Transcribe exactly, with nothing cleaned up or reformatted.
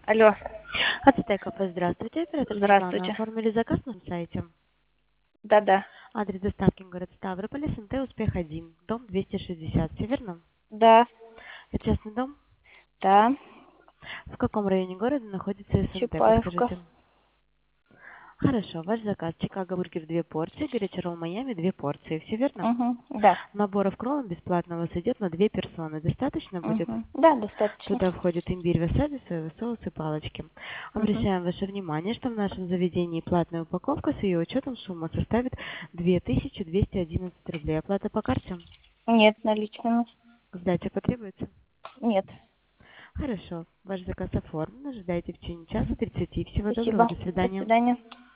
Алло, Ацтек кафе, здравствуйте. Оператор Светлана. здравствуйте. Оформили заказ на сайте. Да-да, Адрес доставки город Ставрополь, СНТ Успех один, дом двести шестьдесят. Все верно? да, Это частный дом? да, В каком районе города находится СНТ, Чапаевка. подскажите? Хорошо, ваш заказ. Чикаго бургер две порции, горячий ролл Майами две порции. Все верно? Угу, да, Наборов кроллов бесплатно у вас идет на две персоны. Достаточно будет? угу, да, достаточно. Туда входит имбирь, васаби, соевый соус и палочки. Угу. Обращаем ваше внимание, что в нашем заведении платная упаковка с ее учетом сумма составит две тысячи двести одиннадцать рублей. Оплата по карте? Нет, наличными. Сдача потребуется? Нет. Хорошо. Ваш заказ оформлен. Ожидайте в течение часа тридцати. Всего доброго. Спасибо. До До свидания. свидания.